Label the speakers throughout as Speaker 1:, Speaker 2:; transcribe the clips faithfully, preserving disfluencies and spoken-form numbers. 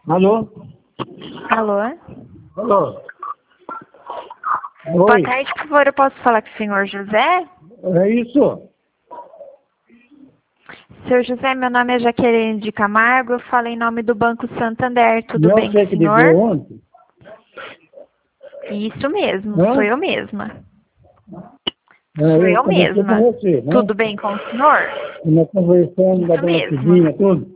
Speaker 1: Alô?
Speaker 2: Alô?
Speaker 1: Alô?
Speaker 2: Boa
Speaker 1: Oi,
Speaker 2: tarde, por favor, eu posso falar com o senhor José?
Speaker 1: é isso?
Speaker 2: Seu José, meu nome é Jaqueline de Camargo, eu falo em nome do Banco Santander, tudo
Speaker 1: Não
Speaker 2: bem com
Speaker 1: sei
Speaker 2: o
Speaker 1: que ligou
Speaker 2: senhor?
Speaker 1: ontem.
Speaker 2: Isso mesmo, sou
Speaker 1: Hã?
Speaker 2: eu mesma.
Speaker 1: É,
Speaker 2: Sou
Speaker 1: eu
Speaker 2: eu
Speaker 1: conversei com
Speaker 2: mesma.
Speaker 1: você, né?
Speaker 2: Tudo bem com o senhor?
Speaker 1: E nós conversamos da
Speaker 2: Isso
Speaker 1: dona
Speaker 2: mesmo.
Speaker 1: Cidinha, tudo.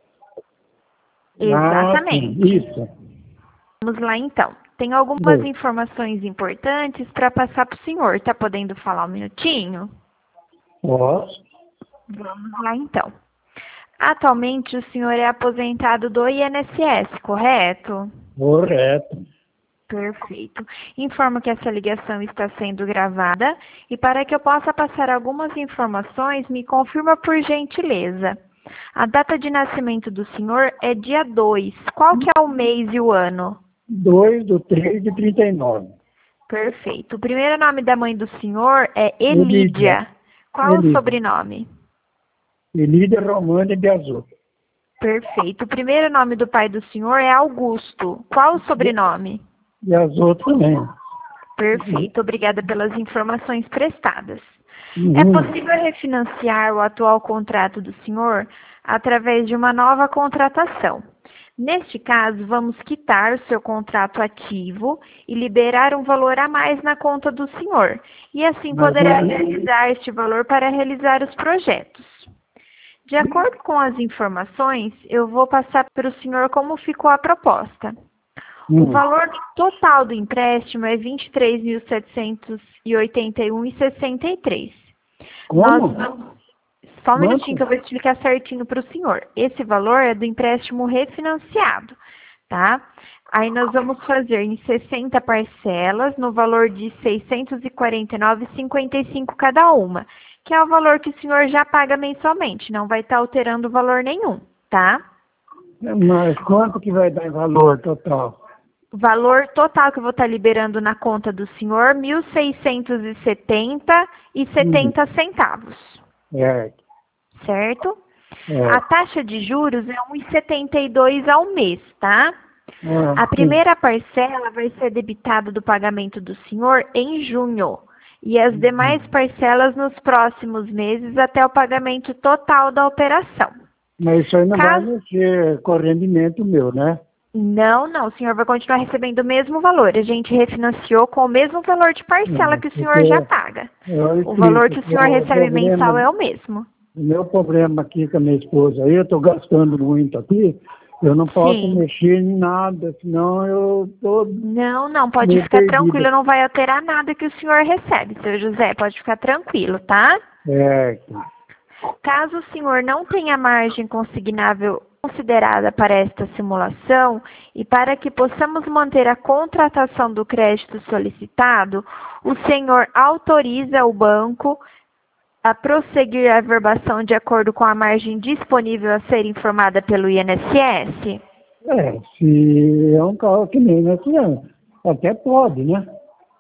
Speaker 1: Ah, sim,
Speaker 2: Exatamente.
Speaker 1: isso.
Speaker 2: Vamos lá então. Tem algumas
Speaker 1: Oi.
Speaker 2: informações importantes para passar para o senhor. Tá podendo falar um minutinho?
Speaker 1: Posso?
Speaker 2: Vamos lá então. Atualmente o senhor é aposentado do I N S S, correto?
Speaker 1: Correto.
Speaker 2: Perfeito. Informo que essa ligação está sendo gravada e para que eu possa passar algumas informações, me confirma por gentileza. A data de nascimento do senhor é dia dois. Qual que é o mês e o ano?
Speaker 1: dois do três de trinta e nove.
Speaker 2: Perfeito. O primeiro nome da mãe do senhor é
Speaker 1: Elídia.
Speaker 2: Elídia. Qual o
Speaker 1: Elídia.
Speaker 2: sobrenome?
Speaker 1: Elídia Romana de Azul.
Speaker 2: Perfeito. O primeiro nome do pai do senhor é Augusto. Qual o sobrenome?
Speaker 1: De Azul também.
Speaker 2: Perfeito, obrigada pelas informações prestadas. É
Speaker 1: Uhum.
Speaker 2: possível refinanciar o atual contrato do senhor através de uma nova contratação. Neste caso, vamos quitar o seu contrato ativo e liberar um valor a mais na conta do senhor. E assim
Speaker 1: Mas
Speaker 2: poderá
Speaker 1: eu,
Speaker 2: utilizar este valor para realizar os projetos. De acordo com as informações, eu vou passar para o senhor como ficou a proposta. O
Speaker 1: hum.
Speaker 2: valor total do empréstimo é vinte e três mil setecentos e oitenta e um reais e sessenta e três centavos. Nós
Speaker 1: Como?
Speaker 2: vamos... Só um minutinho que
Speaker 1: Quanto?
Speaker 2: eu vou explicar certinho para o senhor. Esse valor é do empréstimo refinanciado, tá? Aí nós vamos fazer em sessenta parcelas, no valor de seiscentos e quarenta e nove reais e cinquenta e cinco centavos cada uma, que é o valor que o senhor já paga mensalmente, não vai estar alterando valor nenhum, tá?
Speaker 1: Mas quanto que vai dar em valor total?
Speaker 2: O valor total que eu vou estar liberando na conta do senhor, mil seiscentos e setenta reais e
Speaker 1: Hum.
Speaker 2: setenta centavos,
Speaker 1: Certo.
Speaker 2: certo? A
Speaker 1: É.
Speaker 2: taxa de juros é um vírgula setenta e dois reais ao mês, tá?
Speaker 1: Ah,
Speaker 2: A
Speaker 1: sim.
Speaker 2: primeira parcela vai ser debitada do pagamento do senhor em junho e as demais parcelas nos próximos meses até o pagamento total da operação.
Speaker 1: Mas isso aí não vai
Speaker 2: Caso
Speaker 1: mexer com o rendimento meu, né?
Speaker 2: Não, não, o senhor vai continuar recebendo o mesmo valor. A gente refinanciou com o mesmo valor de parcela
Speaker 1: Não,
Speaker 2: que o senhor já
Speaker 1: porque
Speaker 2: paga.
Speaker 1: eu
Speaker 2: O valor
Speaker 1: explico
Speaker 2: que o
Speaker 1: que
Speaker 2: senhor
Speaker 1: o
Speaker 2: recebe
Speaker 1: problema,
Speaker 2: mensal é o mesmo.
Speaker 1: o meu problema aqui com a minha esposa aí, eu estou gastando muito aqui, eu não posso
Speaker 2: Sim.
Speaker 1: mexer em nada, senão eu estou
Speaker 2: Não, não, pode
Speaker 1: meio
Speaker 2: ficar tranquilo,
Speaker 1: perdido.
Speaker 2: não vai alterar nada que o senhor recebe, seu José, pode ficar tranquilo, tá?
Speaker 1: Certo.
Speaker 2: Caso o senhor não tenha margem consignável considerada para esta simulação e para que possamos manter a contratação do crédito solicitado, o senhor autoriza o banco a prosseguir a verbação de acordo com a margem disponível a ser informada pelo I N S S?
Speaker 1: É, se é um carro que nem esse ano, até pode, né?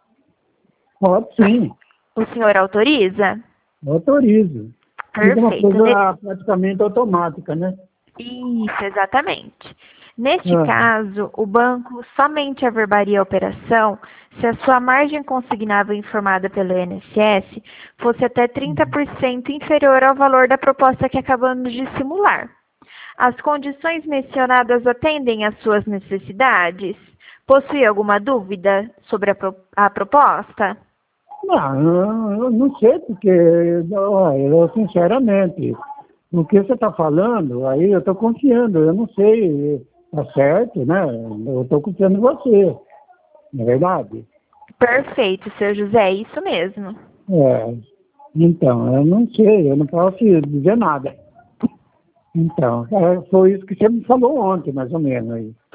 Speaker 1: Pode sim,
Speaker 2: O senhor autoriza?
Speaker 1: autorizo. Fica uma
Speaker 2: Perfeito. Ne-
Speaker 1: coisa praticamente automática, né?
Speaker 2: Isso, exatamente. Neste
Speaker 1: Ah,
Speaker 2: caso, o banco somente averbaria a operação se a sua margem consignável informada pelo I N S S fosse até trinta por cento inferior ao valor da proposta que acabamos de simular. As condições mencionadas atendem às suas necessidades? Possui alguma dúvida sobre a, pro- a proposta?
Speaker 1: não, eu eu não sei porque, olha, eu sinceramente, no que você está falando, aí eu estou confiando, eu não sei, tá certo, né? Eu estou confiando em você, não é verdade?
Speaker 2: Perfeito, seu José, é isso mesmo.
Speaker 1: É, então, eu não sei, eu não posso dizer nada. Então, é, foi isso que você me falou ontem, mais ou menos, aí.